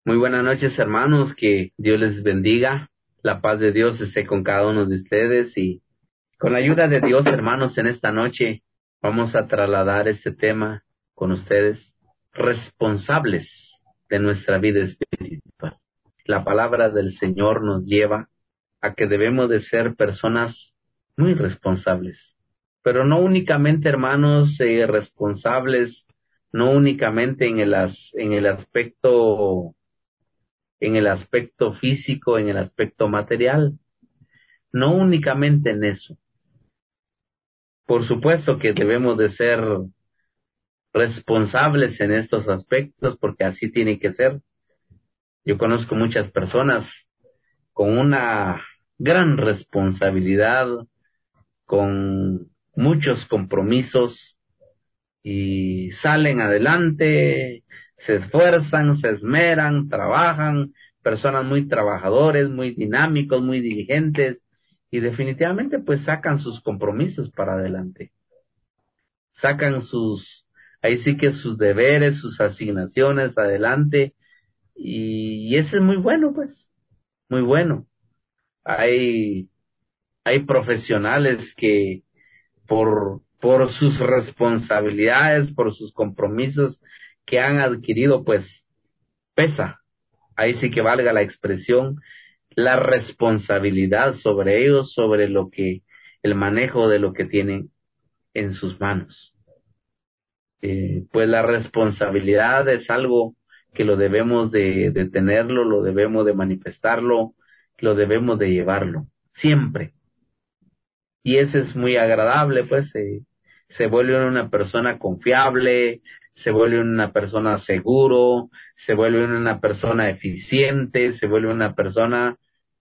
Muy buenas noches, hermanos, que Dios les bendiga, la paz de Dios esté con cada uno de ustedes y con la ayuda de Dios, hermanos, en esta noche vamos a trasladar este tema con ustedes, responsables de nuestra vida espiritual. La palabra del Señor nos lleva a que debemos de ser personas muy responsables, pero no únicamente, hermanos, responsables, no únicamente en el aspecto físico, en el aspecto material, no únicamente en eso. Por supuesto que debemos de ser responsables en estos aspectos porque así tiene que ser. Yo conozco muchas personas con una gran responsabilidad, con muchos compromisos y salen adelante, se esfuerzan, se esmeran, trabajan, personas muy trabajadores, muy dinámicos, muy diligentes y definitivamente pues sacan sus compromisos para adelante, sacan ahí sí que sus deberes, sus asignaciones adelante y ese es muy bueno pues, muy bueno. Hay, hay profesionales que por sus responsabilidades, por sus compromisos que han adquirido, pues pesa, ahí sí que valga la expresión, la responsabilidad sobre ellos, sobre el manejo de lo que tienen en sus manos. Pues la responsabilidad es algo que lo debemos de tenerlo, lo debemos de manifestarlo, lo debemos de llevarlo, siempre. Y eso es muy agradable, pues se vuelve una persona confiable, se vuelve una persona seguro, se vuelve una persona eficiente, se vuelve una persona,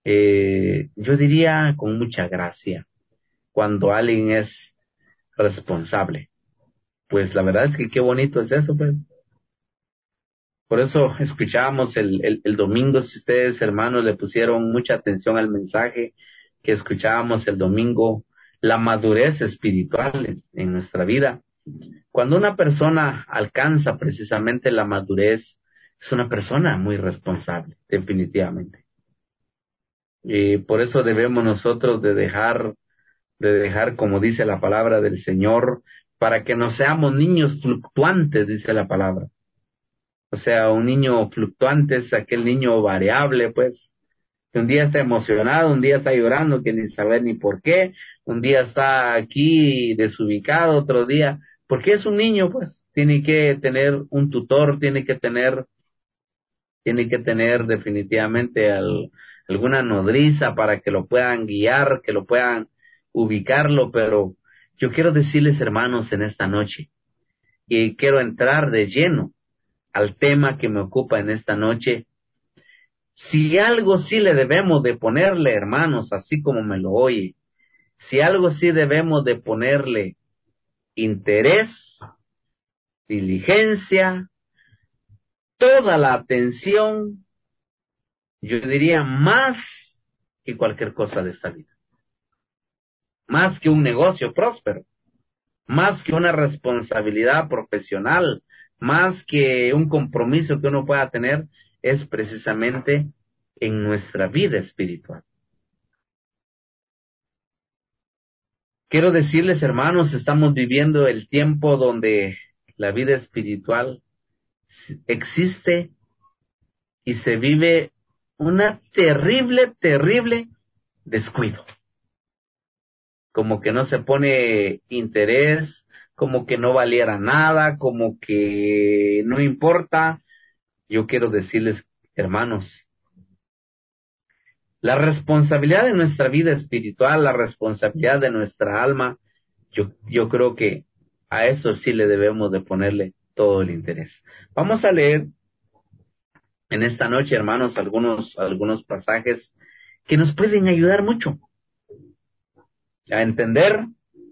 yo diría, con mucha gracia, cuando alguien es responsable. Pues la verdad es que qué bonito es eso, pues. Por eso escuchábamos el domingo, si ustedes, hermanos, le pusieron mucha atención al mensaje que escuchábamos el domingo, la madurez espiritual en nuestra vida. Cuando una persona alcanza precisamente la madurez, es una persona muy responsable, definitivamente. Y por eso debemos nosotros de dejar, como dice la palabra del Señor, para que no seamos niños fluctuantes, dice la palabra. O sea, un niño fluctuante es aquel niño variable, pues, que un día está emocionado, un día está llorando, que ni saber ni por qué, un día está aquí desubicado, otro día, porque es un niño, pues, tiene que tener un tutor, tiene que tener definitivamente alguna nodriza para que lo puedan guiar, que lo puedan ubicarlo, pero yo quiero decirles, hermanos, en esta noche, y quiero entrar de lleno al tema que me ocupa en esta noche. Si algo sí le debemos de ponerle, hermanos, así como me lo oye, si algo sí debemos de ponerle interés, diligencia, toda la atención, yo diría más que cualquier cosa de esta vida, más que un negocio próspero, más que una responsabilidad profesional, más que un compromiso que uno pueda tener, es precisamente en nuestra vida espiritual. Quiero decirles, hermanos, estamos viviendo el tiempo donde la vida espiritual existe y se vive una terrible, terrible descuido. Como que no se pone interés, como que no valiera nada, como que no importa. Yo quiero decirles, hermanos, la responsabilidad de nuestra vida espiritual, la responsabilidad de nuestra alma, yo creo que a eso sí le debemos de ponerle todo el interés. Vamos a leer en esta noche, hermanos, algunos pasajes que nos pueden ayudar mucho a entender,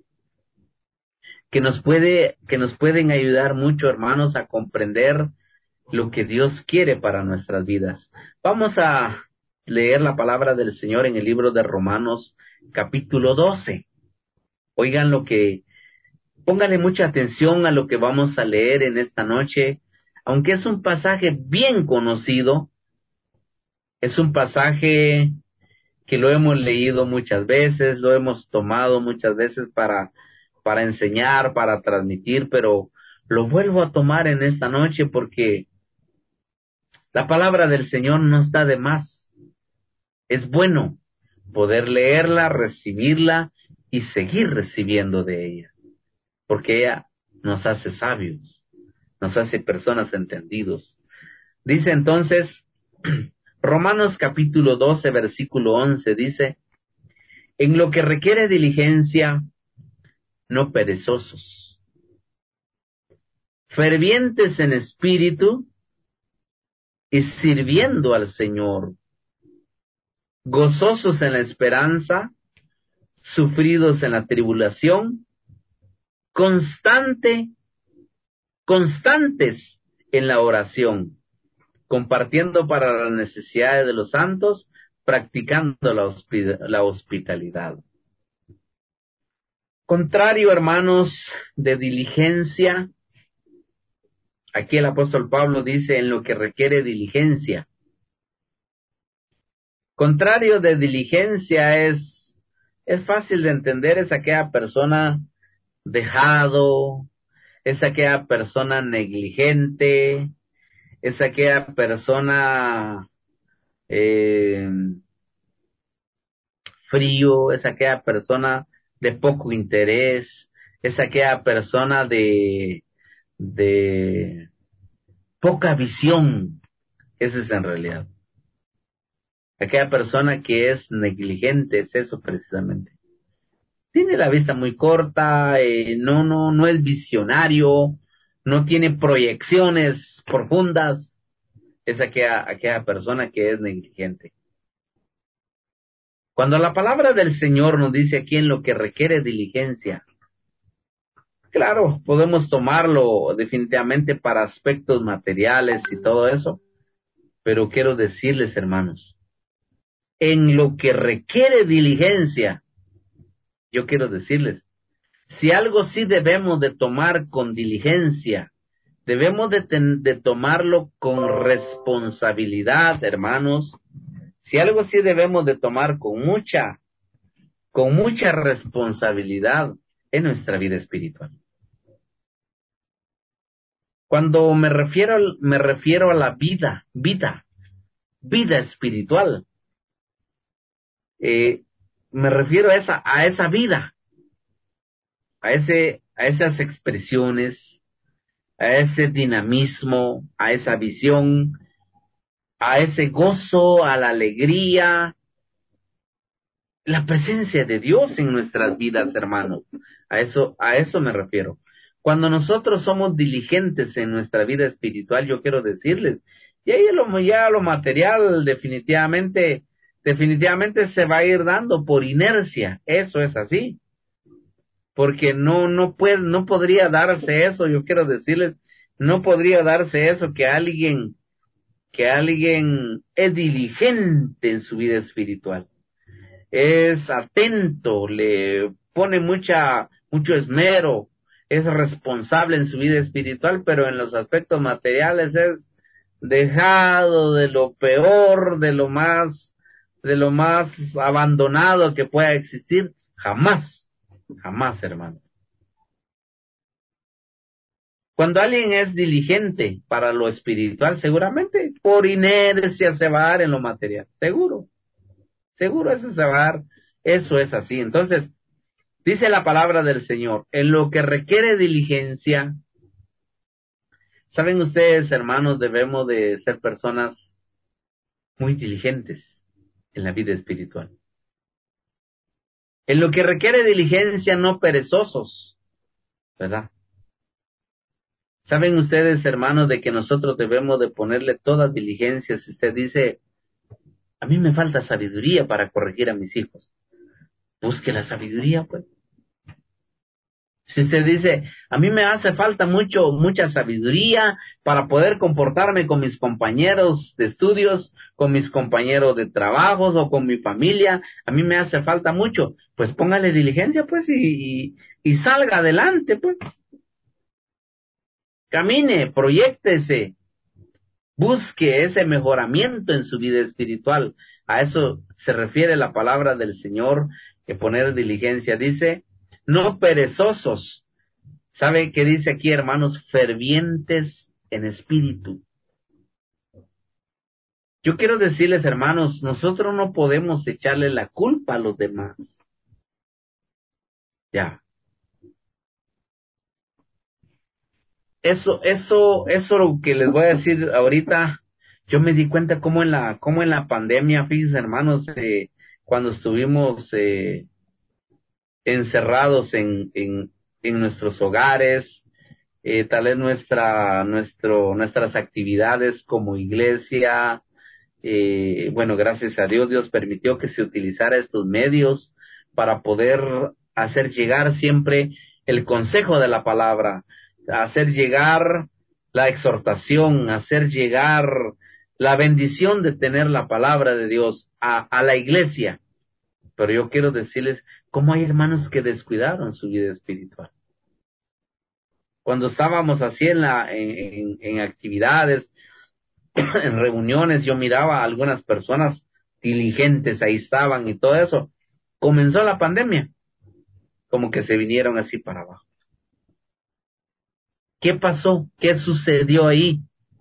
que nos pueden ayudar mucho, hermanos, a comprender lo que Dios quiere para nuestras vidas. Vamos a leer la palabra del Señor en el libro de Romanos, capítulo 12. Oigan póngale mucha atención a lo que vamos a leer en esta noche, aunque es un pasaje bien conocido, Es un pasaje que lo hemos leído muchas veces, lo hemos tomado muchas veces para enseñar, para transmitir, pero lo vuelvo a tomar en esta noche porque la palabra del Señor no está de más. Es bueno poder leerla, recibirla y seguir recibiendo de ella, porque ella nos hace sabios, nos hace personas entendidos. Dice entonces, Romanos capítulo 12, versículo 11, dice, en lo que requiere diligencia, no perezosos, fervientes en espíritu y sirviendo al Señor, gozosos en la esperanza, sufridos en la tribulación, constante, constantes en la oración, compartiendo para las necesidades de los santos, practicando la hospitalidad. Contrario, hermanos, de diligencia, aquí el apóstol Pablo dice en lo que requiere diligencia. Contrario de diligencia es fácil de entender, es aquella persona dejado, es aquella persona negligente, es aquella persona eh, frío, es aquella persona de poco interés, es aquella persona de poca visión, ese es en realidad. Aquella persona que es negligente, es eso precisamente. Tiene la vista muy corta, no es visionario, no tiene proyecciones profundas, es aquella persona que es negligente. Cuando la palabra del Señor nos dice aquí en lo que requiere diligencia, claro, podemos tomarlo definitivamente para aspectos materiales y todo eso, pero quiero decirles, hermanos, en lo que requiere diligencia, yo quiero decirles, si algo sí debemos de tomar con diligencia, debemos de tomarlo con responsabilidad, hermanos. Si algo sí debemos de tomar con mucha responsabilidad en nuestra vida espiritual. Cuando me refiero a la vida espiritual, eh, me refiero a esa vida, a esas expresiones, a ese dinamismo, a esa visión, a ese gozo, a la alegría, la presencia de Dios en nuestras vidas, hermanos. A eso me refiero. Cuando nosotros somos diligentes en nuestra vida espiritual, yo quiero decirles, y ahí ya lo material definitivamente se va a ir dando por inercia. Eso es así. Porque no podría darse eso, yo quiero decirles, no podría darse eso que alguien es diligente en su vida espiritual, es atento, le pone mucho esmero, es responsable en su vida espiritual, pero en los aspectos materiales es dejado de lo peor, de lo más abandonado que pueda existir, jamás, jamás, hermano. Cuando alguien es diligente para lo espiritual, seguramente por inercia se va a dar en lo material, seguro eso se va a dar, eso es así. Entonces, dice la palabra del Señor, en lo que requiere diligencia, saben ustedes, hermanos, debemos de ser personas muy diligentes en la vida espiritual. En lo que requiere diligencia, no perezosos, ¿verdad? Saben ustedes, hermanos, de que nosotros debemos de ponerle toda diligencia. Si usted dice, a mí me falta sabiduría para corregir a mis hijos, busque la sabiduría, pues. Si usted dice, a mí me hace falta mucha sabiduría para poder comportarme con mis compañeros de estudios, con mis compañeros de trabajos o con mi familia, a mí me hace falta mucho, pues póngale diligencia, pues, y salga adelante, pues. Camine, proyéctese, Busque ese mejoramiento en su vida espiritual. A eso se refiere la palabra del Señor, que poner diligencia. Dice, no perezosos. ¿Sabe qué dice aquí, hermanos? Fervientes en espíritu. Yo quiero decirles, hermanos, nosotros no podemos echarle la culpa a los demás. Ya. Eso lo que les voy a decir ahorita, yo me di cuenta cómo en la pandemia, fíjense, hermanos, cuando estuvimos encerrados en nuestros hogares, tal vez nuestras actividades como iglesia, bueno, gracias a Dios, Dios permitió que se utilizara estos medios para poder hacer llegar siempre el consejo de la palabra, hacer llegar la exhortación, hacer llegar la bendición de tener la palabra de Dios a la iglesia. Pero yo quiero decirles cómo hay hermanos que descuidaron su vida espiritual. Cuando estábamos así en actividades, en reuniones, yo miraba a algunas personas diligentes, ahí estaban y todo eso. Comenzó la pandemia, como que se vinieron así para abajo. ¿Qué pasó? ¿Qué sucedió ahí?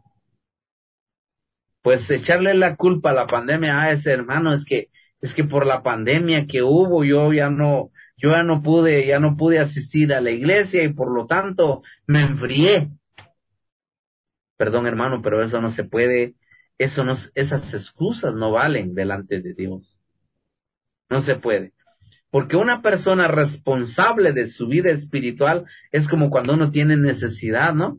Pues echarle la culpa a la pandemia a ese hermano, es que por la pandemia que hubo, yo ya no pude asistir a la iglesia y por lo tanto me enfrié. Perdón, hermano, pero eso no se puede, esas excusas no valen delante de Dios. No se puede. Porque una persona responsable de su vida espiritual es como cuando uno tiene necesidad, ¿no?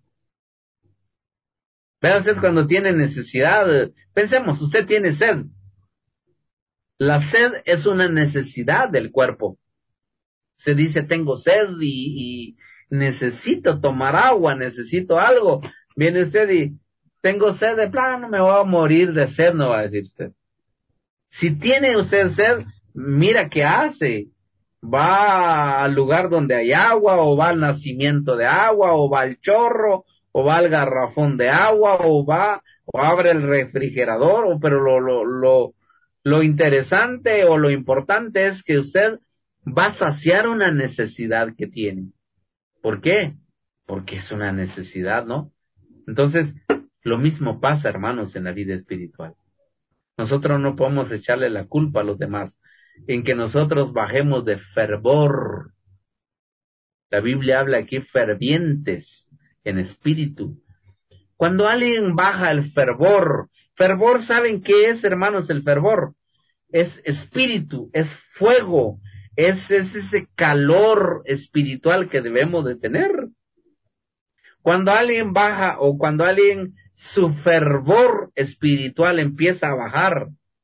Vea usted cuando tiene necesidad, pensemos, usted tiene sed. La sed es una necesidad del cuerpo. Se dice, tengo sed y necesito tomar agua, necesito algo. Viene usted y tengo sed de plano, me voy a morir de sed, no va a decir usted. Si tiene usted sed, mira qué hace. Va al lugar donde hay agua, o va al nacimiento de agua, o va al chorro, o va al garrafón de agua, o abre el refrigerador, pero lo interesante o lo importante es que usted va a saciar una necesidad que tiene. ¿Por qué? Porque es una necesidad, ¿no? Entonces, lo mismo pasa, hermanos, en la vida espiritual. Nosotros no podemos echarle la culpa a los demás en que nosotros bajemos de fervor. La Biblia habla aquí fervientes en espíritu. Cuando alguien baja el fervor, ¿saben qué es, hermanos, el fervor? Es espíritu, es fuego, es ese calor espiritual que debemos de tener. Cuando alguien baja o cuando alguien su fervor espiritual empieza a bajar,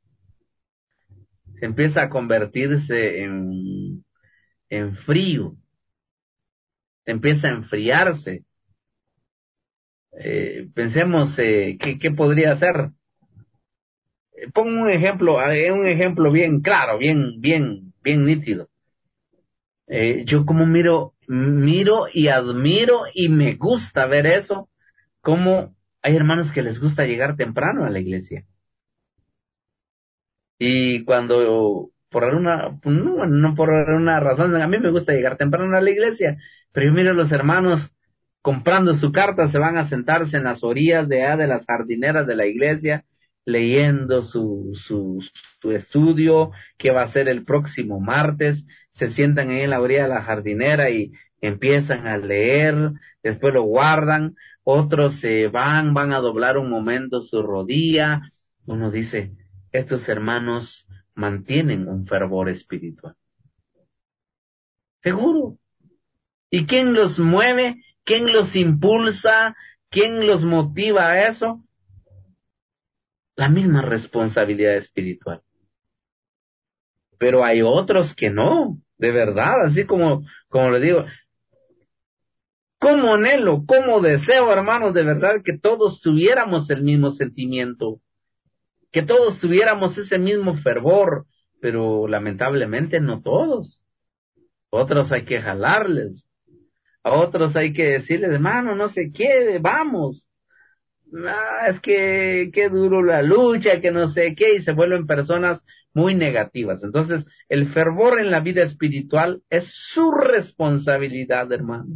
se empieza a convertirse en frío, empieza a enfriarse. Pensemos, ¿qué podría ser? Pongo un ejemplo bien claro, bien nítido. Yo como miro y admiro y me gusta ver eso, como hay hermanos que les gusta llegar temprano a la iglesia. Y cuando, por alguna, no por alguna razón, a mí me gusta llegar temprano a la iglesia, pero yo miro a los hermanos comprando su carta, se van a sentarse en las orillas de las jardineras de la iglesia, leyendo su estudio, que va a ser el próximo martes, se sientan ahí en la orilla de la jardinera y empiezan a leer, después lo guardan, otros se van a doblar un momento su rodilla, uno dice, estos hermanos mantienen un fervor espiritual. Seguro. ¿Y quién los mueve? ¿Quién los impulsa? ¿Quién los motiva a eso? La misma responsabilidad espiritual. Pero hay otros que no, de verdad, así como le digo. ¿Cómo anhelo, cómo deseo, hermanos, de verdad que todos tuviéramos el mismo sentimiento? Que todos tuviéramos ese mismo fervor, pero lamentablemente no todos. Otros hay que jalarles, a otros hay que decirles, hermano, no se quede, vamos. Es que qué duro la lucha, que no sé qué, y se vuelven personas muy negativas. Entonces, el fervor en la vida espiritual es su responsabilidad, hermano.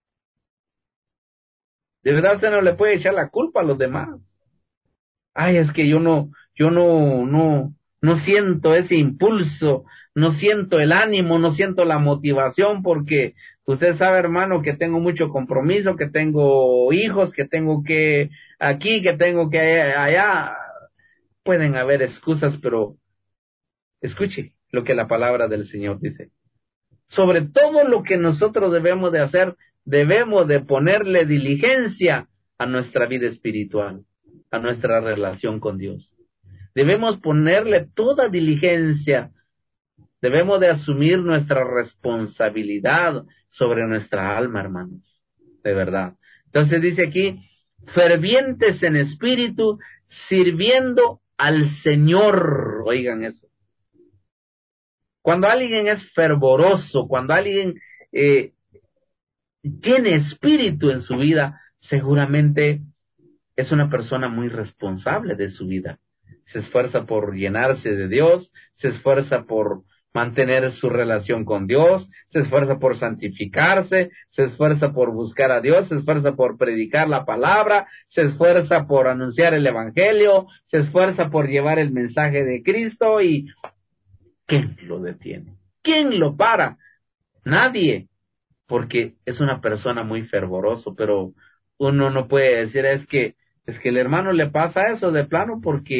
De verdad usted no le puede echar la culpa a los demás. Ay, es que yo no siento ese impulso, no siento el ánimo, no siento la motivación porque usted sabe, hermano, que tengo mucho compromiso, que tengo hijos, que tengo que aquí, que tengo que allá. Pueden haber excusas, pero escuche lo que la palabra del Señor dice. Sobre todo lo que nosotros debemos de hacer, debemos de ponerle diligencia a nuestra vida espiritual, a nuestra relación con Dios. Debemos ponerle toda diligencia, debemos de asumir nuestra responsabilidad sobre nuestra alma, hermanos, de verdad. Entonces dice aquí, fervientes en espíritu, sirviendo al Señor. Oigan eso. Cuando alguien es fervoroso, cuando alguien eh, tiene espíritu en su vida, seguramente es una persona muy responsable de su vida. Se esfuerza por llenarse de Dios, se esfuerza por mantener su relación con Dios, se esfuerza por santificarse, se esfuerza por buscar a Dios, se esfuerza por predicar la palabra, se esfuerza por anunciar el evangelio, se esfuerza por llevar el mensaje de Cristo y ¿quién lo detiene? ¿Quién lo para? Nadie, porque es una persona muy fervoroso, pero uno no puede decir es que el hermano le pasa eso de plano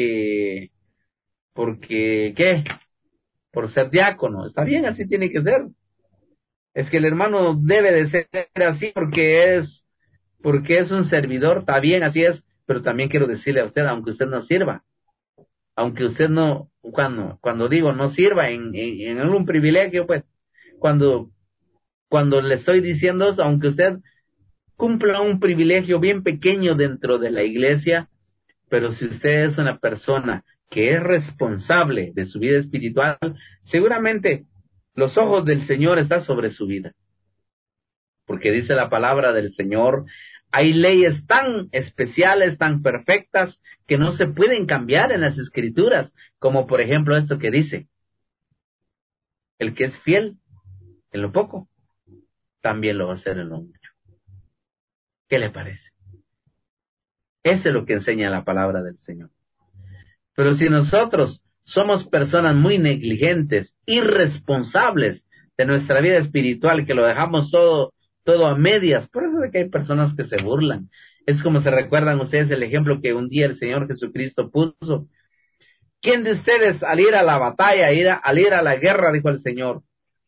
porque ¿qué? Por ser diácono. Está bien, así tiene que ser. Es que el hermano debe de ser así porque es un servidor, está bien, así es, pero también quiero decirle a usted, aunque usted no sirva, aunque usted no, cuando digo no sirva en algún privilegio, pues, cuando, cuando le estoy diciendo eso, aunque usted cumpla un privilegio bien pequeño dentro de la iglesia, pero si usted es una persona que es responsable de su vida espiritual, seguramente los ojos del Señor están sobre su vida, porque dice la palabra del Señor, hay leyes tan especiales, tan perfectas, que no se pueden cambiar en las escrituras, como por ejemplo esto que dice, el que es fiel en lo poco, también lo va a hacer en lo mucho. ¿Qué le parece? Eso es lo que enseña la palabra del Señor. Pero si nosotros somos personas muy negligentes, irresponsables de nuestra vida espiritual, que lo dejamos todo a medias, por eso es que hay personas que se burlan. Es como se recuerdan ustedes el ejemplo que un día el Señor Jesucristo puso. ¿Quién de ustedes al ir a la batalla, al ir a la guerra, dijo el Señor,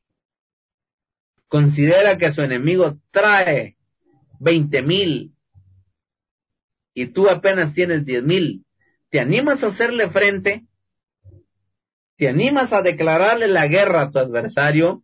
considera que su enemigo trae 20,000 y tú apenas tienes 10,000? ¿Te animas a hacerle frente? ¿Te animas a declararle la guerra a tu adversario?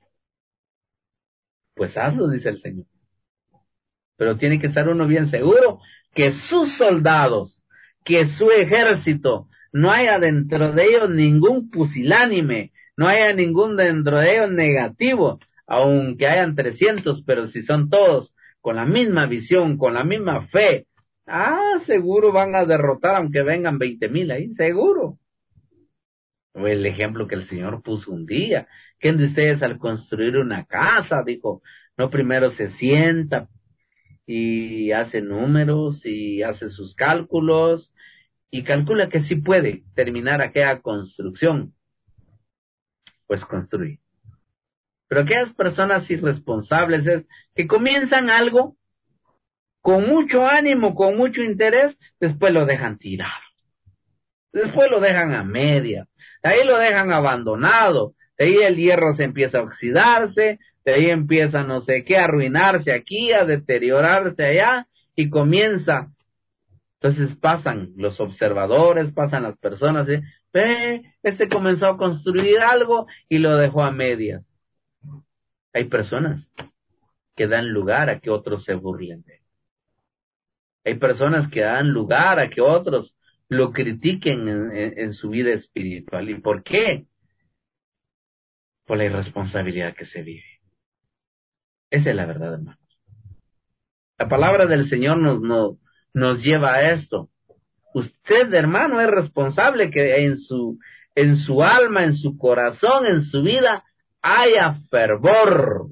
Pues hazlo, dice el Señor. Pero tiene que estar uno bien seguro que sus soldados, que su ejército, no haya dentro de ellos ningún pusilánime, no haya ningún dentro de ellos negativo, aunque hayan 300, pero si son todos con la misma visión, con la misma fe, seguro van a derrotar aunque vengan 20,000 ahí, seguro. O el ejemplo que el Señor puso un día. ¿Quién de ustedes al construir una casa dijo, no primero se sienta y hace números y hace sus cálculos y calcula que sí puede terminar aquella construcción? Pues construir. Pero aquellas personas irresponsables es que comienzan algo con mucho ánimo, con mucho interés, después lo dejan tirado. Después lo dejan a media, de ahí lo dejan abandonado, de ahí el hierro se empieza a oxidarse, de ahí empieza no sé qué, a arruinarse aquí, a deteriorarse allá, y comienza. Entonces pasan los observadores, pasan las personas, este comenzó a construir algo y lo dejó a medias. Hay personas que dan lugar a que otros se burlen de él. Hay personas que dan lugar a que otros lo critiquen en su vida espiritual. ¿Y por qué? Por la irresponsabilidad que se vive. Esa es la verdad, hermano. La palabra del Señor nos lleva a esto. Usted, hermano, es responsable que en su alma, en su corazón, en su vida, haya fervor,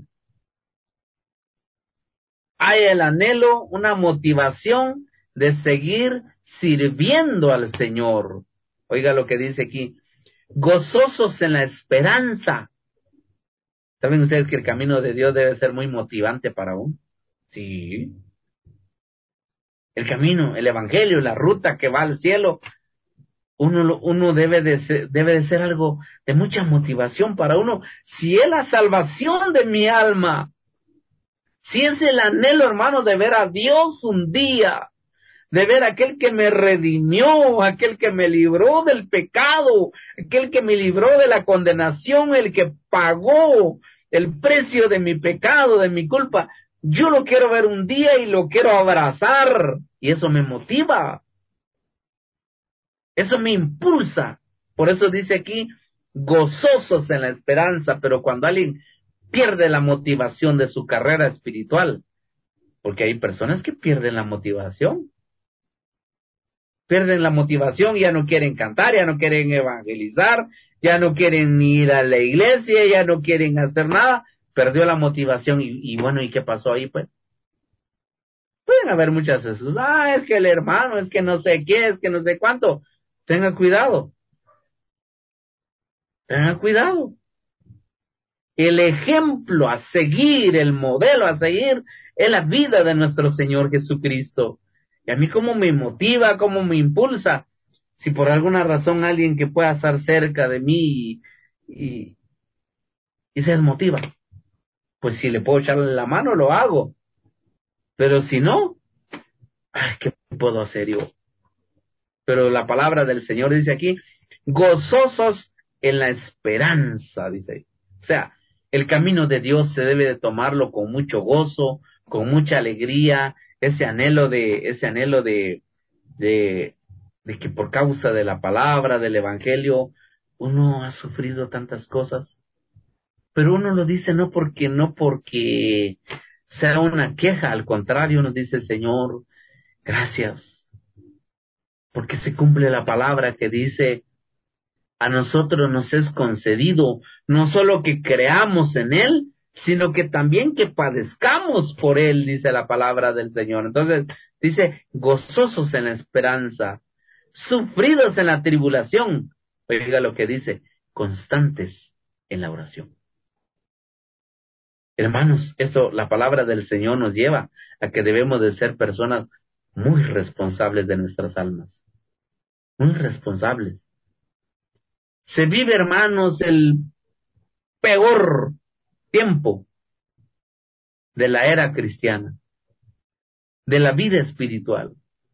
haya el anhelo, una motivación de seguir sirviendo al Señor. Oiga lo que dice aquí, gozosos en la esperanza. ¿Saben ustedes que el camino de Dios debe ser muy motivante para uno? Sí. El camino, el evangelio, la ruta que va al cielo, uno debe de ser algo de mucha motivación para uno. Si es la salvación de mi alma, si es el anhelo, hermano, de ver a Dios un día, de ver a aquel que me redimió, aquel que me libró del pecado, aquel que me libró de la condenación, el que pagó el precio de mi pecado, de mi culpa. Yo lo quiero ver un día y lo quiero abrazar, y eso me motiva, eso me impulsa. Por eso dice aquí, gozosos en la esperanza, pero cuando alguien pierde la motivación de su carrera espiritual, porque hay personas que pierden la motivación, ya no quieren cantar, ya no quieren evangelizar, ya no quieren ir a la iglesia, ya no quieren hacer nada, perdió la motivación y bueno, ¿y qué pasó ahí pues? Pueden haber muchas excusas, es que el hermano, es que no sé qué, es que no sé cuánto, tenga cuidado, tenga cuidado. El ejemplo a seguir, el modelo a seguir, es la vida de nuestro Señor Jesucristo. Y a mí cómo me motiva, cómo me impulsa, si por alguna razón alguien que pueda estar cerca de mí y, y se desmotiva, pues si le puedo echarle la mano, lo hago. Pero si no, ¿qué puedo hacer yo? Pero la palabra del Señor dice aquí, gozosos en la esperanza, dice. O sea, el camino de Dios se debe de tomarlo con mucho gozo, con mucha alegría, ese anhelo de, de que por causa de la palabra, del evangelio, uno ha sufrido tantas cosas. Pero uno lo dice no porque sea una queja, al contrario, nos dice el Señor, gracias, porque se cumple la palabra que dice, a nosotros nos es concedido no solo que creamos en Él, sino que también que padezcamos por Él, dice la palabra del Señor. Entonces, dice, gozosos en la esperanza, sufridos en la tribulación. Oiga lo que dice, constantes en la oración. Hermanos, esto, la palabra del Señor nos lleva a que debemos de ser personas muy responsables de nuestras almas, muy responsables. Se vive, hermanos, el peor tiempo de la era cristiana, de la vida espiritual.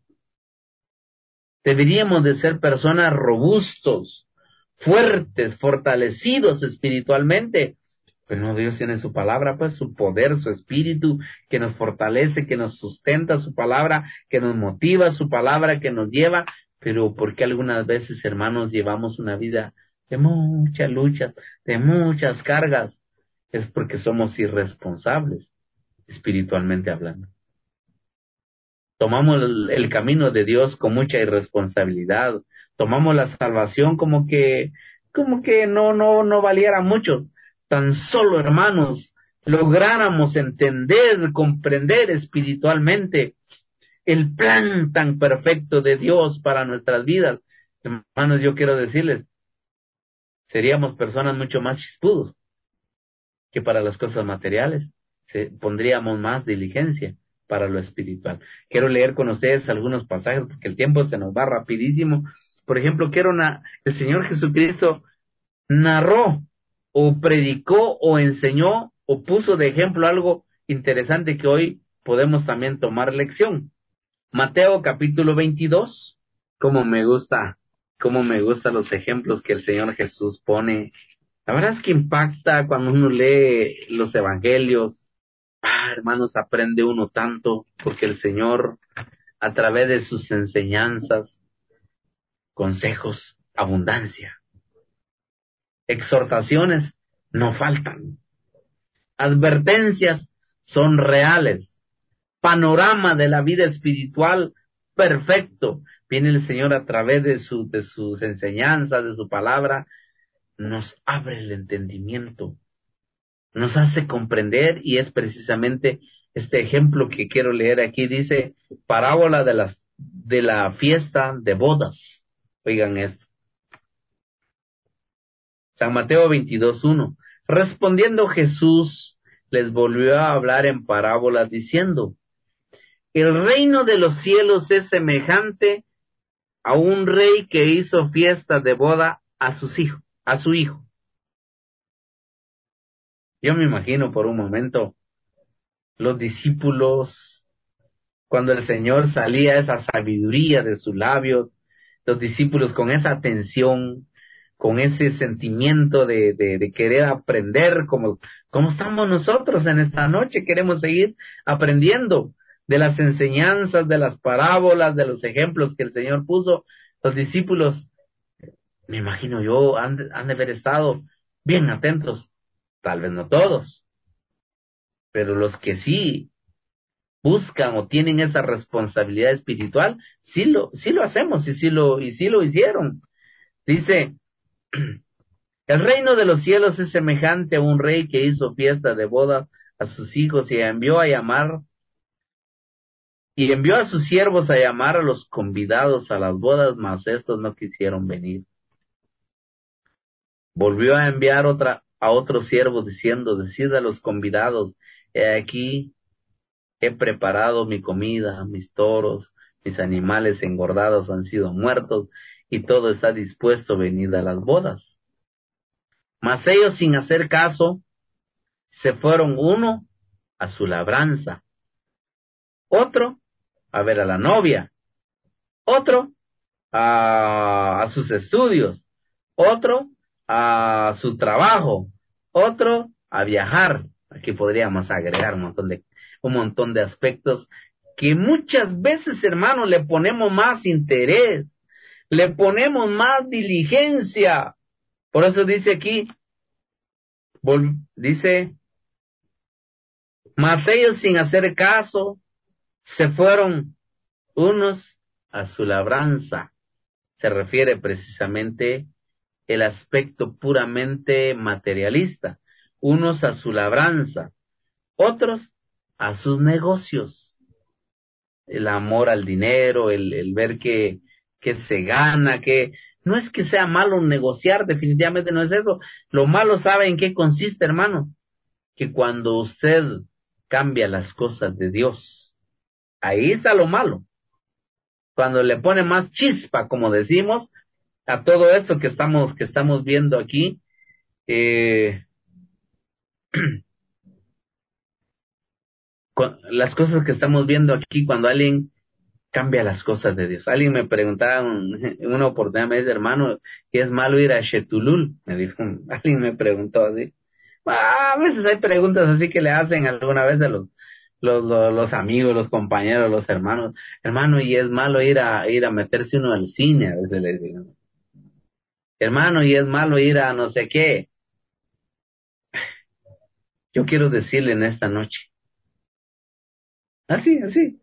Deberíamos de ser personas robustos, fuertes, fortalecidos espiritualmente. Pero no, Dios tiene su palabra, pues su poder, su espíritu, que nos fortalece, que nos sustenta, su palabra, que nos motiva, su palabra, que nos lleva. Pero ¿por qué algunas veces, hermanos, llevamos una vida de mucha lucha, de muchas cargas? Es porque somos irresponsables, espiritualmente hablando. Tomamos el camino de Dios con mucha irresponsabilidad. Tomamos la salvación como que no valiera mucho. Tan solo, hermanos, lográramos entender, comprender espiritualmente el plan tan perfecto de Dios para nuestras vidas. Hermanos, yo quiero decirles, seríamos personas mucho más chispudos que para las cosas materiales. Pondríamos más diligencia para lo espiritual. Quiero leer con ustedes algunos pasajes porque el tiempo se nos va rapidísimo. Por ejemplo, el Señor Jesucristo narró o predicó o enseñó o puso de ejemplo algo interesante que hoy podemos también tomar lección. Mateo capítulo 22. Cómo me gustan los ejemplos que el Señor Jesús pone. La verdad es que impacta cuando uno lee los evangelios. Hermanos, aprende uno tanto porque el Señor, a través de sus enseñanzas, consejos, abundancia, exhortaciones, no faltan. Advertencias son reales. Panorama de la vida espiritual perfecto. Viene el Señor a través de sus enseñanzas, de su palabra, nos abre el entendimiento, nos hace comprender, y es precisamente este ejemplo que quiero leer aquí. Dice, parábola de la fiesta de bodas. Oigan esto. San Mateo 22:1. Respondiendo Jesús, les volvió a hablar en parábolas diciendo, el reino de los cielos es semejante a un rey que hizo fiesta de boda a su hijo. Yo me imagino por un momento los discípulos, cuando el Señor salía esa sabiduría de sus labios, los discípulos con esa atención, con ese sentimiento de querer aprender, como estamos nosotros en esta noche, queremos seguir aprendiendo de las enseñanzas, de las parábolas, de los ejemplos que el Señor puso. Los discípulos, me imagino yo, han de haber estado bien atentos, tal vez no todos, pero los que sí buscan o tienen esa responsabilidad espiritual, sí lo hacemos y sí lo hicieron. Dice, el reino de los cielos es semejante a un rey que hizo fiesta de boda a sus hijos y envió a sus siervos a llamar a los convidados a las bodas, mas estos no quisieron venir. Volvió a enviar a otros siervos diciendo, decid a los convidados, he aquí, he preparado mi comida, mis toros, mis animales engordados han sido muertos, y todo está dispuesto, venid a las bodas. Mas ellos, sin hacer caso, se fueron, uno a su labranza, otro a ver a la novia, otro a sus estudios, otro a su trabajo, otro a viajar. Aquí podríamos agregar un montón de aspectos que muchas veces, hermanos, le ponemos más interés, le ponemos más diligencia. Por eso dice aquí, dice, mas ellos, sin hacer caso, se fueron unos a su labranza. Se refiere precisamente el aspecto puramente materialista, unos a su labranza, otros a sus negocios, el amor al dinero, el ver que se gana, que no es que sea malo negociar, definitivamente no es eso. Lo malo, ¿sabe en qué consiste, hermano? Que cuando usted cambia las cosas de Dios, ahí está lo malo. Cuando le pone más chispa, como decimos, a todo esto que estamos viendo aquí, eh, las cosas que estamos viendo aquí, cuando alguien cambia las cosas de Dios. Alguien me preguntaba en una oportunidad, me dice, hermano, ¿qué es malo ir a Shetulul? Me dijo, alguien me preguntó así. A veces hay preguntas así que le hacen alguna vez a los amigos, los compañeros, los hermanos. Hermano, y es malo ir a meterse uno al cine, a veces le digo. Hermano, y es malo ir a no sé qué. Yo quiero decirle en esta noche, así, así,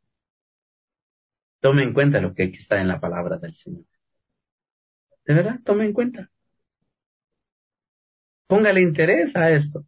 tome en cuenta lo que aquí está en la palabra del Señor. De verdad, tome en cuenta. Póngale interés a esto.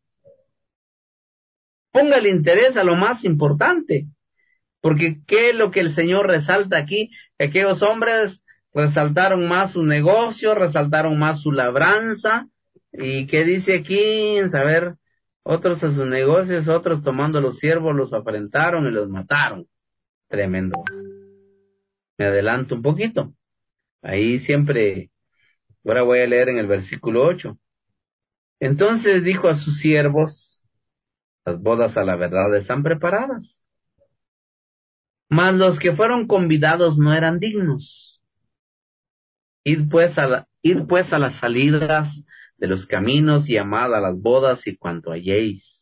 Póngale interés a lo más importante. Porque ¿qué es lo que el Señor resalta aquí? Que aquellos hombres resaltaron más su negocio, resaltaron más su labranza. ¿Y qué dice aquí? Saber, otros a sus negocios, otros tomando los siervos los afrentaron y los mataron. Tremendo. Me adelanto un poquito. Ahí siempre, ahora voy a leer en el versículo 8. Entonces dijo a sus siervos, las bodas a la verdad están preparadas, mas los que fueron convidados no eran dignos. Id pues a las salidas de los caminos y llamad a las bodas y cuanto halléis.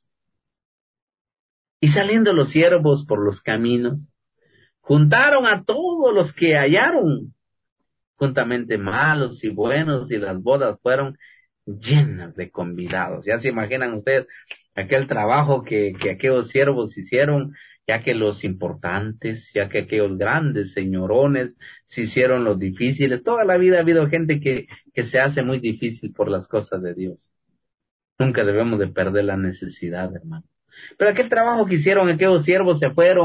Y saliendo los siervos por los caminos, juntaron a todos los que hallaron, juntamente malos y buenos, y las bodas fueron llenas de convidados. Ya se imaginan ustedes aquel trabajo que aquellos siervos hicieron, ya que los importantes, ya que aquellos grandes señorones se hicieron los difíciles. Toda la vida ha habido gente que se hace muy difícil por las cosas de Dios. Nunca debemos de perder la necesidad, hermano. Pero aquel trabajo que hicieron aquellos siervos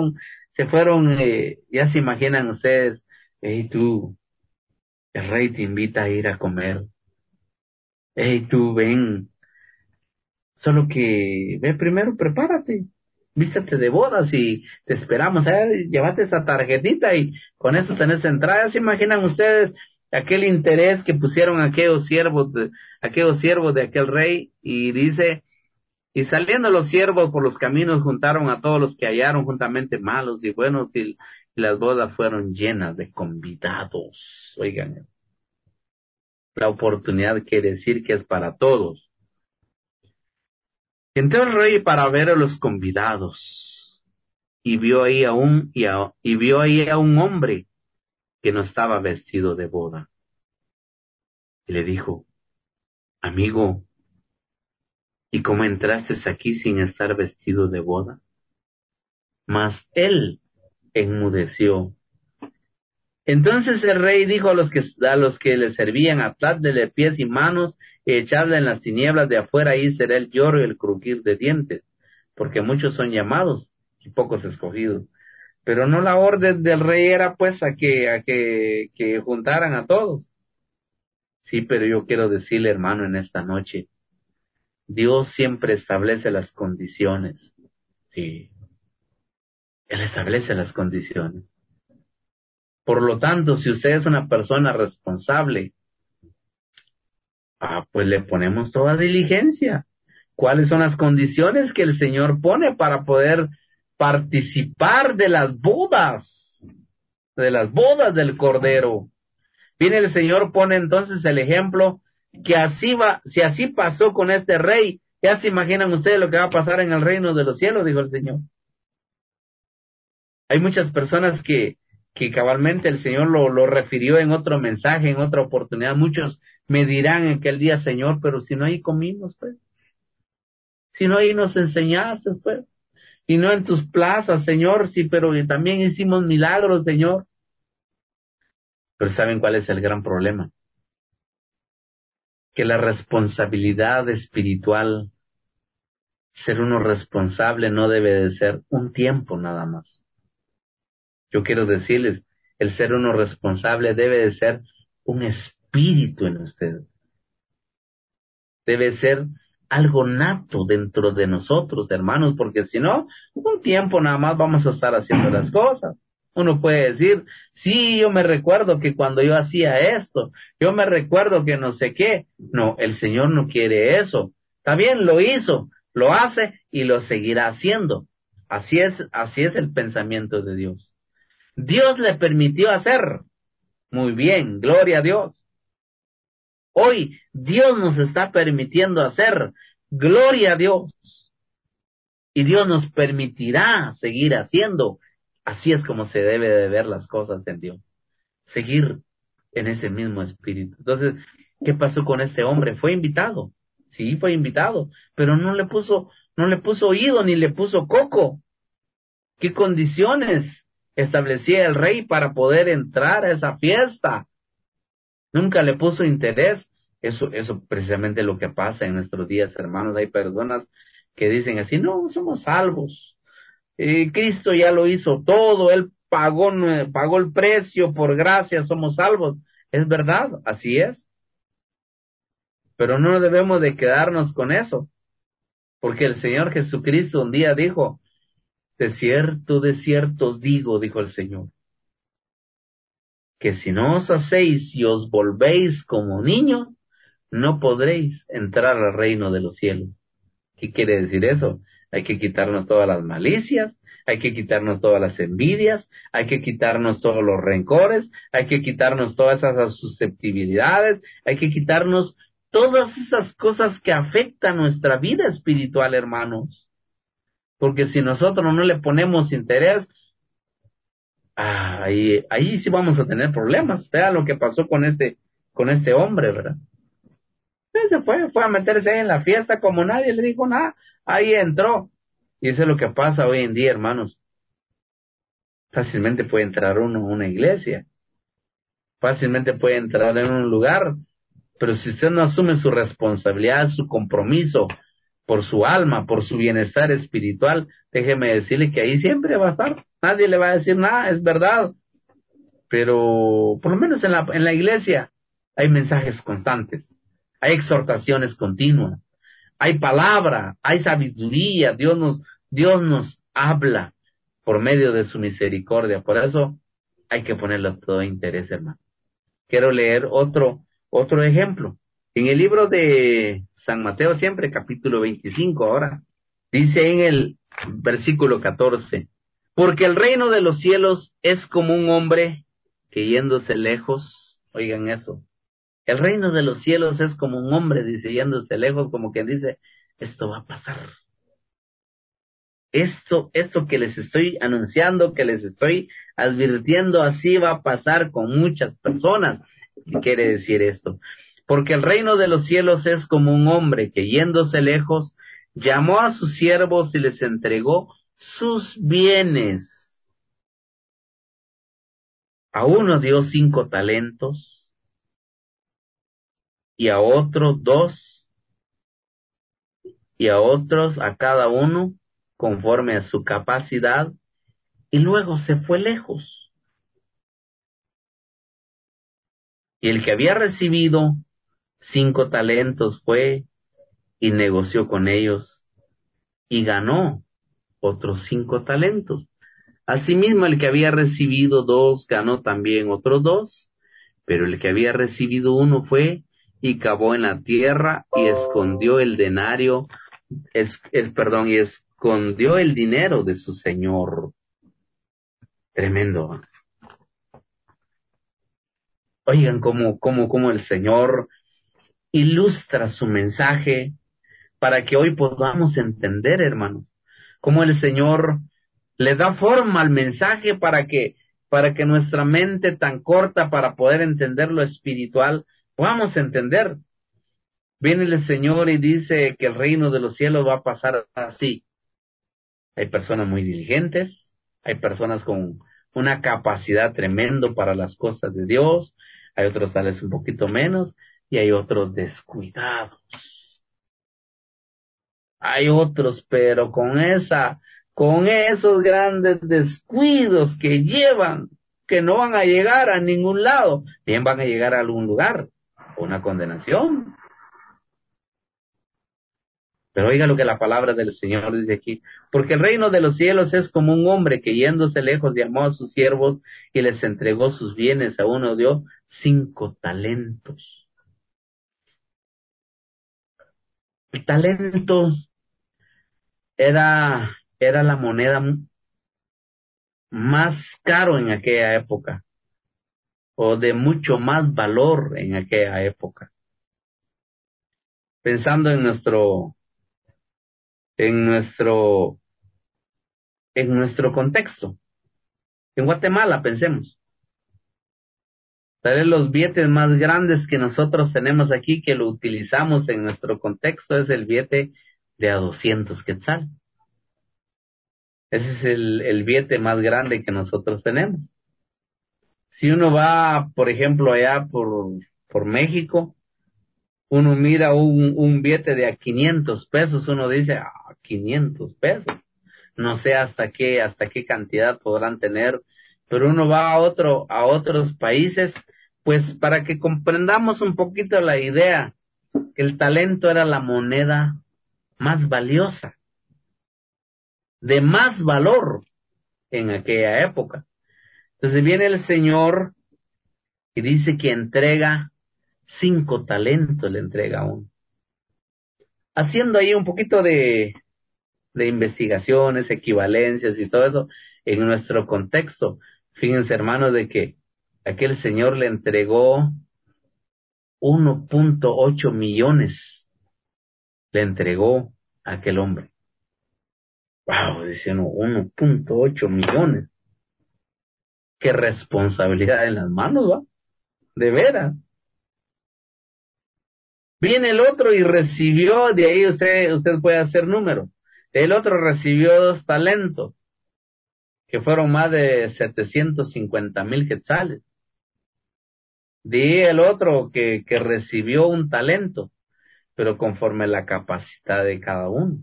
ya se imaginan ustedes, hey tú, el rey te invita a ir a comer, hey tú, ven, solo que ve primero, prepárate, vístete de bodas y te esperamos, llévate esa tarjetita y con eso tenés entrada. ¿Se imaginan ustedes aquel interés que pusieron aquellos siervos de aquel rey? Y dice, y saliendo los siervos por los caminos juntaron a todos los que hallaron juntamente malos y buenos y las bodas fueron llenas de convidados. Oigan, la oportunidad quiere decir que es para todos. Entró el rey para ver a los convidados y vio ahí a un hombre que no estaba vestido de boda. Y le dijo, amigo, ¿y cómo entraste aquí sin estar vestido de boda? Mas él enmudeció. Entonces el rey dijo a los que le servían, atadle pies y manos y echadle en las tinieblas de afuera, ahí será el lloro y el crujir de dientes, porque muchos son llamados y pocos escogidos. Pero no, la orden del rey era pues que juntaran a todos. Sí, pero yo quiero decirle, hermano, en esta noche, Dios siempre establece las condiciones. Sí, Él establece las condiciones. Por lo tanto, si usted es una persona responsable, pues le ponemos toda diligencia. ¿Cuáles son las condiciones que el Señor pone para poder participar de las bodas del Cordero? Viene el Señor, pone entonces el ejemplo que así va, si así pasó con este rey, ya se imaginan ustedes lo que va a pasar en el reino de los cielos, dijo el Señor. Hay muchas personas que cabalmente el Señor lo refirió en otro mensaje, en otra oportunidad. Muchos me dirán en aquel día, Señor, pero si no ahí comimos, pues. Si no ahí nos enseñaste, pues. Y no en tus plazas, Señor, sí, pero también hicimos milagros, Señor. Pero ¿saben cuál es el gran problema? Que la responsabilidad espiritual, ser uno responsable no debe de ser un tiempo nada más. Yo quiero decirles, el ser uno responsable debe de ser un espíritu en usted. Debe ser algo nato dentro de nosotros, hermanos, porque si no, un tiempo nada más vamos a estar haciendo las cosas. Uno puede decir, sí, yo me recuerdo que cuando yo hacía esto, yo me recuerdo que no sé qué. No, el Señor no quiere eso. Está bien, lo hizo, lo hace y lo seguirá haciendo. Así es el pensamiento de Dios. Dios le permitió hacer. Muy bien, gloria a Dios. Hoy Dios nos está permitiendo hacer. Gloria a Dios. Y Dios nos permitirá seguir haciendo. Así es como se debe de ver las cosas en Dios. Seguir en ese mismo espíritu. Entonces, ¿qué pasó con este hombre? Fue invitado. Sí, fue invitado, pero no le puso oído ni le puso coco. ¿Qué condiciones establecía el rey para poder entrar a esa fiesta? Nunca le puso interés. Eso precisamente lo que pasa en nuestros días, hermanos. Hay personas que dicen así, no, somos salvos. Cristo ya lo hizo todo, Él pagó el precio, por gracia somos salvos. Es verdad, así es. Pero no debemos de quedarnos con eso, porque el Señor Jesucristo un día dijo, de cierto os digo, dijo el Señor, que si no os hacéis y os volvéis como niños, no podréis entrar al reino de los cielos. ¿Qué quiere decir eso? Hay que quitarnos todas las malicias, hay que quitarnos todas las envidias, hay que quitarnos todos los rencores, hay que quitarnos todas esas susceptibilidades, hay que quitarnos todas esas cosas que afectan nuestra vida espiritual, hermanos. Porque si nosotros no le ponemos interés, ahí sí vamos a tener problemas. Vea lo que pasó con este hombre, ¿verdad? Él se fue a meterse ahí en la fiesta como nadie le dijo nada, ahí entró. Y eso es lo que pasa hoy en día, hermanos. Fácilmente puede entrar uno a una iglesia, fácilmente puede entrar en un lugar, pero si usted no asume su responsabilidad, su compromiso por su alma, por su bienestar espiritual, déjeme decirle que ahí siempre va a estar. Nadie le va a decir nada, es verdad. Pero por lo menos en la iglesia hay mensajes constantes, hay exhortaciones continuas, hay palabra, hay sabiduría, Dios nos habla por medio de su misericordia. Por eso hay que ponerle todo interés, hermano. Quiero leer otro ejemplo. En el libro de San Mateo, siempre, capítulo 25 ahora, dice en el versículo 14, porque el reino de los cielos es como un hombre que yéndose lejos, oigan eso, el reino de los cielos es como un hombre, dice, yéndose lejos, como quien dice, esto va a pasar. Esto que les estoy anunciando, que les estoy advirtiendo, así va a pasar con muchas personas. ¿Qué quiere decir esto? Porque el reino de los cielos es como un hombre que yéndose lejos, llamó a sus siervos y les entregó sus bienes. A uno dio 5 talentos y a otro 2 y a otros a cada uno conforme a su capacidad y luego se fue lejos. Y el que había recibido 5 talentos fue y negoció con ellos y ganó otros 5 talentos. Asimismo, el que había recibido 2 ganó también otros 2, pero el que había recibido 1 fue y cavó en la tierra y escondió el denario, y escondió el dinero de su señor. Tremendo. Oigan cómo el Señor ilustra su mensaje para que hoy podamos entender, hermanos, cómo el Señor le da forma al mensaje para que nuestra mente tan corta para poder entender lo espiritual, podamos entender. Viene el Señor y dice que el reino de los cielos va a pasar así. Hay personas muy diligentes, hay personas con una capacidad tremendo para las cosas de Dios, hay otros tal vez un poquito menos, y hay otros descuidados. Hay otros, pero con esos grandes descuidos que llevan, que no van a llegar a ningún lado, bien van a llegar a algún lugar, una condenación. Pero oiga lo que la palabra del Señor dice aquí, porque el reino de los cielos es como un hombre que yéndose lejos llamó a sus siervos y les entregó sus bienes. A uno dio 5 talentos. El talento era la moneda más caro en aquella época, o de mucho más valor en aquella época. Pensando en nuestro, en nuestro contexto. En Guatemala, pensemos. Tal vez los billetes más grandes que nosotros tenemos aquí, que lo utilizamos en nuestro contexto, es el billete de a 200 quetzal. Ese es el billete más grande que nosotros tenemos. Si uno va, por ejemplo, allá por México, uno mira un billete de a 500 pesos, uno dice, 500 pesos. No sé hasta qué cantidad podrán tener, pero uno va a otros países, pues para que comprendamos un poquito la idea, que el talento era la moneda más valiosa, de más valor en aquella época. Entonces viene el Señor y dice que entrega 5 talentos, le entrega a uno. Haciendo ahí un poquito de investigaciones, equivalencias y todo eso en nuestro contexto. Fíjense, hermanos, de que aquel señor le entregó 1.8 millones, le entregó a aquel hombre. Wow, dice uno, 1.8 millones. Qué responsabilidad en las manos, ¿va? De veras. Viene el otro y recibió, de ahí usted puede hacer número. El otro recibió 2 talentos. que fueron más de 750,000 quetzales. Di el otro que recibió un talento, pero conforme la capacidad de cada uno.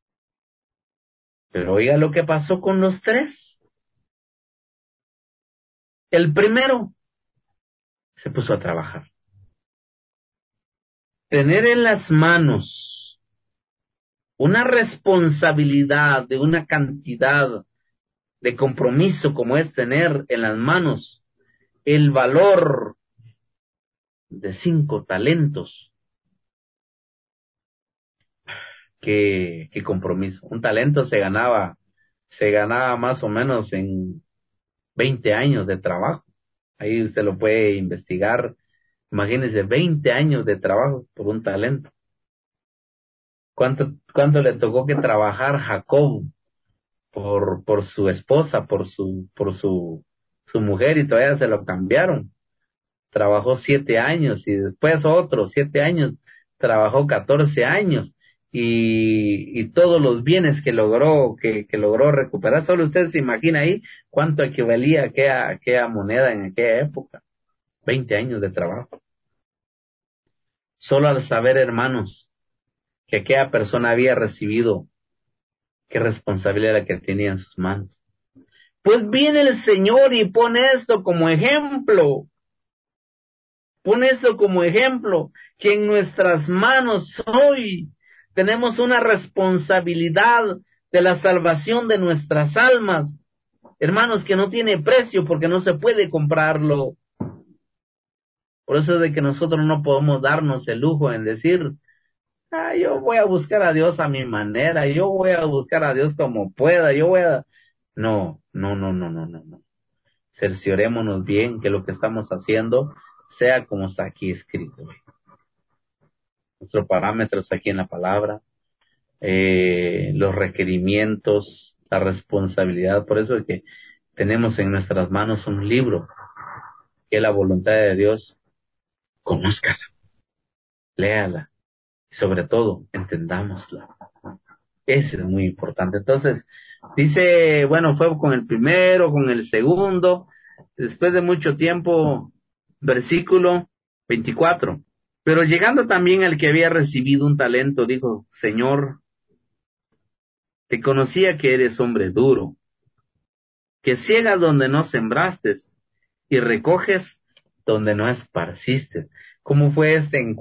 Pero oiga lo que pasó con los tres. El primero se puso a trabajar. Tener en las manos una responsabilidad de una cantidad de compromiso como es tener en las manos el valor de 5 talentos. Qué compromiso. Un talento se ganaba más o menos en 20 años de trabajo. Ahí usted lo puede investigar. Imagínese 20 años de trabajo por un talento. ¿Cuánto le tocó que trabajar Jacob por su esposa, su mujer y todavía se lo cambiaron? Trabajó 7 años y después otros 7 años, trabajó 14 años y todos los bienes que logró recuperar, solo usted se imagina ahí cuánto equivalía a aquella moneda en aquella época, 20 años de trabajo. Solo al saber, hermanos, que aquella persona había recibido qué responsabilidad la que tenía en sus manos. Pues viene el Señor y pone esto como ejemplo. Pone esto como ejemplo, que en nuestras manos hoy tenemos una responsabilidad de la salvación de nuestras almas. Hermanos, que no tiene precio porque no se puede comprarlo. Por eso es de que nosotros no podemos darnos el lujo en decir, yo voy a buscar a Dios a mi manera, yo voy a buscar a Dios como pueda, yo voy a... No, no, no, no, no, no, no. Cerciorémonos bien que lo que estamos haciendo sea como está aquí escrito. Nuestros parámetros aquí en la palabra, los requerimientos, la responsabilidad. Por eso es que tenemos en nuestras manos un libro, que es la voluntad de Dios. Conózcala, léala y sobre todo entendámosla. Eso es muy importante. Entonces, dice, bueno, fue con el primero, con el segundo, después de mucho tiempo, versículo 24. Pero llegando también al que había recibido un talento, dijo, Señor, te conocía que eres hombre duro, que ciegas donde no sembraste y recoges donde no esparciste. ¿Cómo fue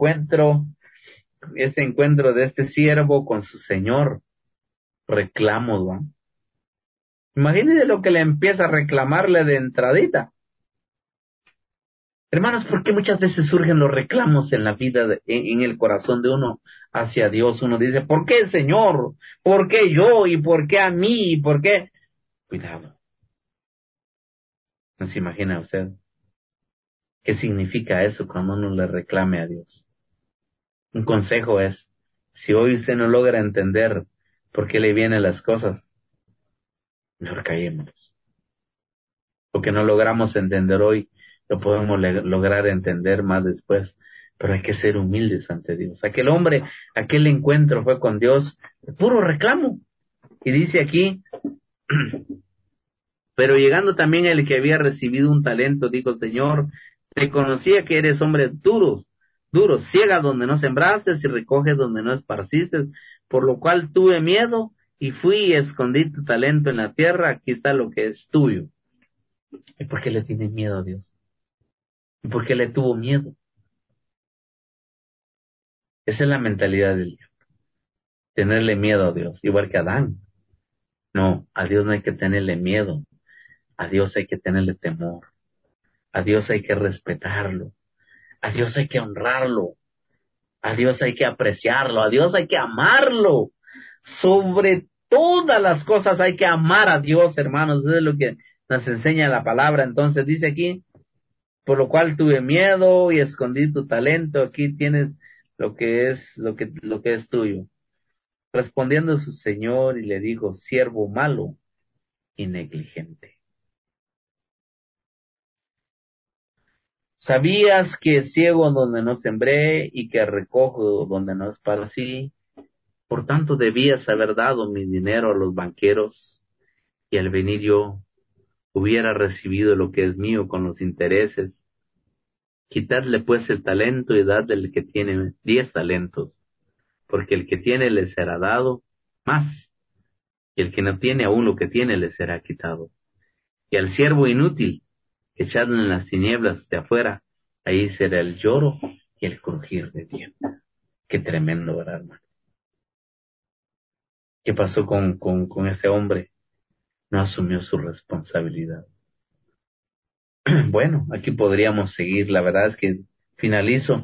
este encuentro de este siervo con su Señor? Reclamos, ¿va? Imagínese lo que le empieza a reclamarle de entradita. Hermanos, ¿por qué muchas veces surgen los reclamos en la vida, en el corazón de uno hacia Dios? Uno dice, ¿por qué, Señor? ¿Por qué yo? ¿Y por qué a mí? ¿Y por qué? Cuidado, ¿no se imagina usted qué significa eso cuando uno le reclame a Dios? Un consejo es, si hoy usted no logra entender por qué le vienen las cosas, mejor callémonos. Lo que no logramos entender hoy, lo podemos lograr entender más después, pero hay que ser humildes ante Dios. Aquel encuentro fue con Dios, de puro reclamo. Y dice aquí, pero llegando también el que había recibido un talento, dijo, Señor, te conocía que eres hombre duro, ciega donde no sembraste y recoges donde no esparciste, por lo cual tuve miedo y fui y escondí tu talento en la tierra, aquí está lo que es tuyo. ¿Y por qué le tiene miedo a Dios? ¿Y por qué le tuvo miedo? Esa es la mentalidad del diablo, tenerle miedo a Dios, igual que a Adán. No, a Dios no hay que tenerle miedo, a Dios hay que tenerle temor, a Dios hay que respetarlo, a Dios hay que honrarlo, a Dios hay que apreciarlo, a Dios hay que amarlo. Sobre todas las cosas hay que amar a Dios, hermanos. Eso es lo que nos enseña la palabra. Entonces dice aquí, por lo cual tuve miedo y escondí tu talento. Aquí tienes lo que es tuyo. Respondiendo su señor y le dijo, siervo malo y negligente. ¿Sabías que ciego donde no sembré y que recojo donde no esparcí? Por tanto debías haber dado mi dinero a los banqueros y al venir yo hubiera recibido lo que es mío con los intereses. Quitadle pues el talento y dadle el que tiene 10 talentos, porque el que tiene le será dado más, y el que no tiene aún lo que tiene le será quitado. Y al siervo inútil, echadlo en las tinieblas de afuera, ahí será el lloro y el crujir de dientes. Qué tremendo, ¿verdad, hermano? ¿Qué pasó con ese hombre? No asumió su responsabilidad. Bueno, aquí podríamos seguir. La verdad es que finalizo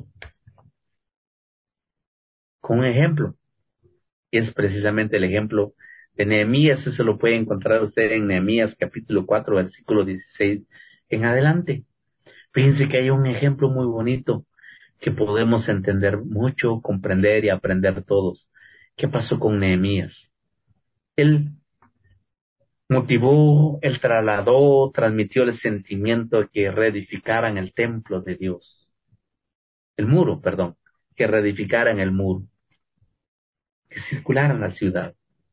con un ejemplo. Y es precisamente el ejemplo de Nehemías. Eso lo puede encontrar usted en Nehemías capítulo 4, versículo 16 en adelante. Fíjense que hay un ejemplo muy bonito que podemos entender mucho, comprender y aprender todos. ¿Qué pasó con Nehemías? Él motivó, él trasladó, transmitió el sentimiento de que reedificaran el templo de Dios. El muro, perdón, que reedificaran el muro, que circularan la ciudad.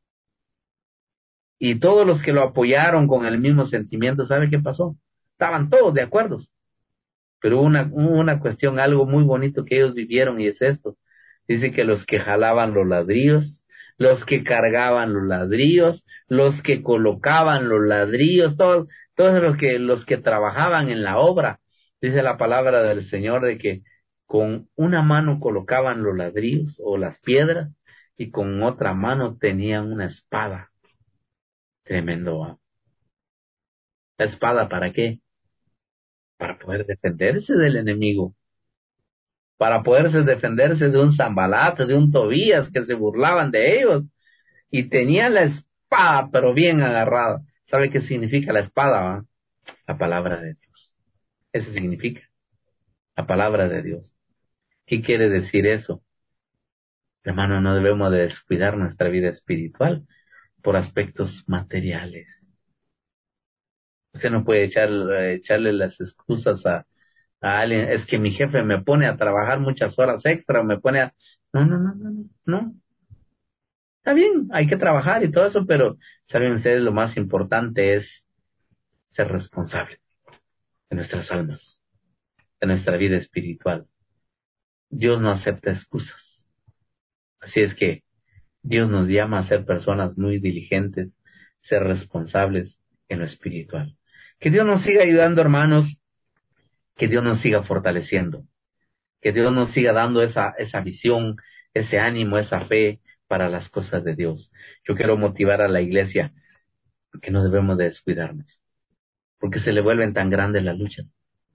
Y todos los que lo apoyaron con el mismo sentimiento, ¿sabe qué pasó? Estaban todos de acuerdo. Pero hubo una cuestión, algo muy bonito que ellos vivieron y es esto. Dice que los que jalaban los ladrillos, los que cargaban los ladrillos, los que colocaban los ladrillos, todos los que trabajaban en la obra. Dice la palabra del Señor de que con una mano colocaban los ladrillos o las piedras y con otra mano tenían una espada. Tremendo, ¿ah? ¿La espada para qué? Para poder defenderse del enemigo, para poderse defenderse de un Zambalat, de un Tobías que se burlaban de ellos y tenían la espada pero bien agarrada. ¿Sabe qué significa la espada, va? La palabra de Dios. Eso significa la palabra de Dios. ¿Qué quiere decir eso? Hermano, no debemos de descuidar nuestra vida espiritual por aspectos materiales. Usted no puede echarle las excusas a alguien, es que mi jefe me pone a trabajar muchas horas extra, o me pone a... No, no, no, no, no, no. Está bien, hay que trabajar y todo eso, pero saben ustedes, lo más importante es ser responsable de nuestras almas, de nuestra vida espiritual. Dios no acepta excusas. Así es que Dios nos llama a ser personas muy diligentes, ser responsables en lo espiritual. Que Dios nos siga ayudando, hermanos, que Dios nos siga fortaleciendo, que Dios nos siga dando esa visión, ese ánimo, esa fe para las cosas de Dios. Yo quiero motivar a la iglesia que no debemos de descuidarnos, porque se le vuelven tan grandes las luchas.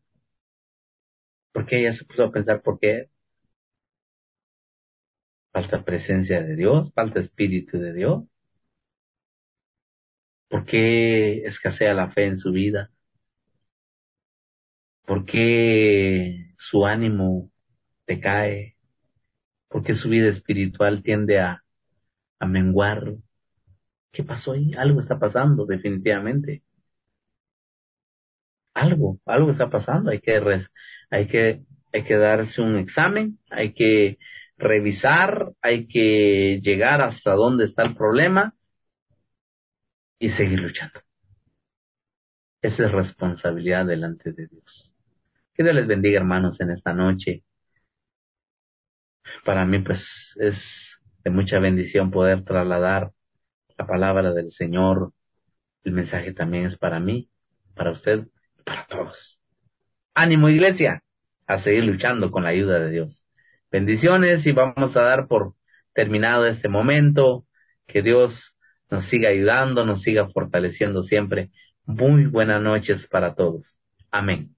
Porque ella se puso a pensar por qué falta presencia de Dios, falta espíritu de Dios, por qué escasea la fe en su vida, por qué su ánimo decae, por qué su vida espiritual tiende a menguar. ¿Qué pasó ahí? Algo está pasando, definitivamente. Algo está pasando, hay que, hay que darse un examen, hay que revisar, hay que llegar hasta dónde está el problema y seguir luchando. Esa es responsabilidad delante de Dios. Que Dios les bendiga, hermanos, en esta noche. Para mí, pues, es de mucha bendición poder trasladar la palabra del Señor. El mensaje también es para mí, para usted, para todos. Ánimo, iglesia, a seguir luchando con la ayuda de Dios. Bendiciones y vamos a dar por terminado este momento. Que Dios nos siga ayudando, nos siga fortaleciendo siempre. Muy buenas noches para todos. Amén.